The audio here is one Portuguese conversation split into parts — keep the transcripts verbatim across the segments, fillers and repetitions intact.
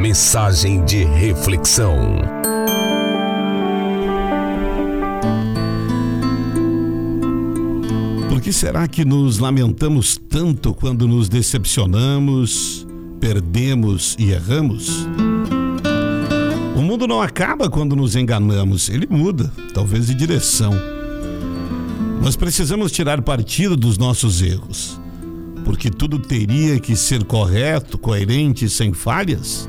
Mensagem de reflexão. Por que será que nos lamentamos tanto quando nos decepcionamos, perdemos e erramos? O mundo não acaba quando nos enganamos, ele muda, talvez de direção. Nós precisamos tirar partido dos nossos erros, porque tudo teria que ser correto, coerente e sem falhas.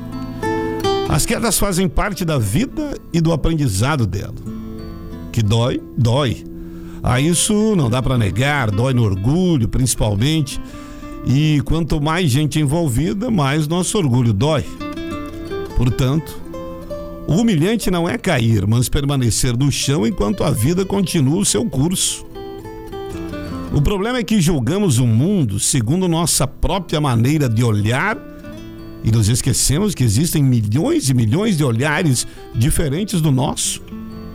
As quedas fazem parte da vida e do aprendizado dela. Que dói, dói. Ah, isso não dá para negar, dói no orgulho, principalmente. E quanto mais gente envolvida, mais nosso orgulho dói. Portanto, o humilhante não é cair, mas permanecer no chão enquanto a vida continua o seu curso. O problema é que julgamos o mundo segundo nossa própria maneira de olhar e nos esquecemos que existem milhões e milhões de olhares diferentes do nosso.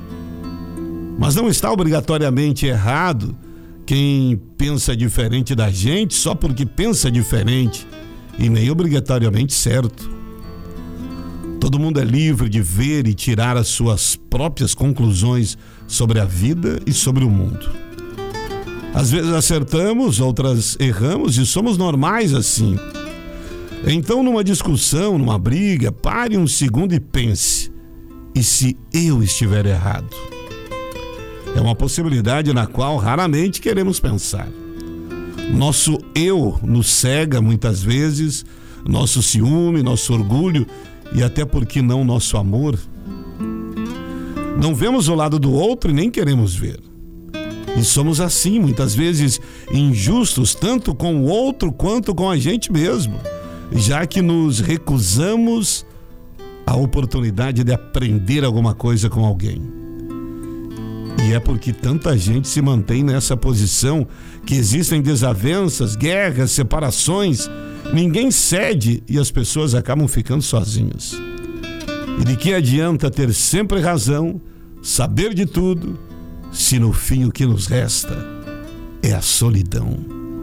Mas não está obrigatoriamente errado quem pensa diferente da gente só porque pensa diferente, e nem obrigatoriamente certo. Todo mundo é livre de ver e tirar as suas próprias conclusões sobre a vida e sobre o mundo. Às vezes acertamos, outras erramos e somos normais assim. Então, numa discussão, numa briga, pare um segundo e pense: e se eu estiver errado? É uma possibilidade na qual raramente queremos pensar. Nosso eu nos cega muitas vezes, nosso ciúme, nosso orgulho e até porque não nosso amor. Não vemos o lado do outro e nem queremos ver. E somos assim, muitas vezes injustos, tanto com o outro quanto com a gente mesmo, já que nos recusamos a oportunidade de aprender alguma coisa com alguém. E é porque tanta gente se mantém nessa posição que existem desavenças, guerras, separações, ninguém cede e as pessoas acabam ficando sozinhas. E de que adianta ter sempre razão, saber de tudo, se no fim o que nos resta é a solidão?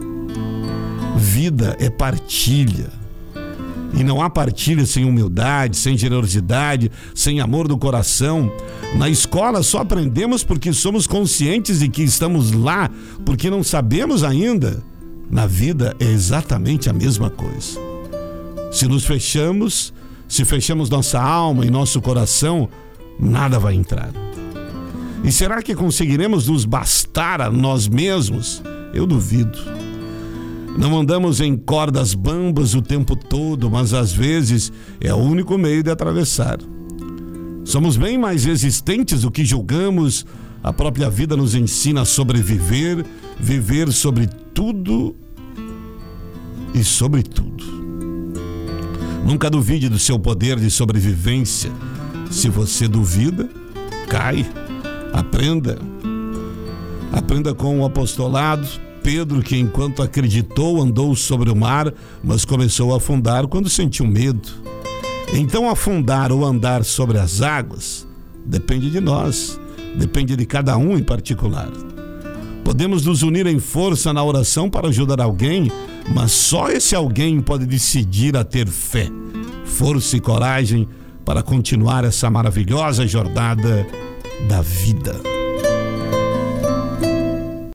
Vida é partilha. E não há partilha sem humildade, sem generosidade, sem amor do coração. Na escola só aprendemos porque somos conscientes de que estamos lá, porque não sabemos ainda. Na vida é exatamente a mesma coisa. Se nos fechamos, se fechamos nossa alma e nosso coração, nada vai entrar. E será que conseguiremos nos bastar a nós mesmos? Eu duvido. Não andamos em cordas bambas o tempo todo, mas às vezes é o único meio de atravessar. Somos bem mais resistentes do que julgamos. A própria vida nos ensina a sobreviver, viver sobre tudo e sobre tudo. Nunca duvide do seu poder de sobrevivência. Se você duvida, cai. Aprenda. Aprenda com o apostolado. Pedro, que enquanto acreditou, andou sobre o mar, mas começou a afundar quando sentiu medo. Então, afundar ou andar sobre as águas depende de nós, depende de cada um em particular. Podemos nos unir em força na oração para ajudar alguém, mas só esse alguém pode decidir a ter fé, força e coragem para continuar essa maravilhosa jornada da vida.